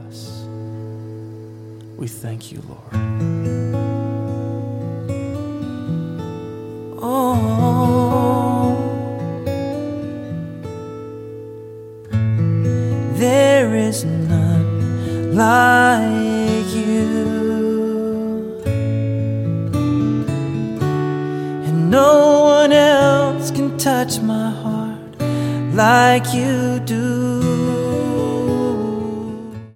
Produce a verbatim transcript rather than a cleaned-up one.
us. We thank you, Lord. Oh, there is none like you, and no one else can touch my heart like you do.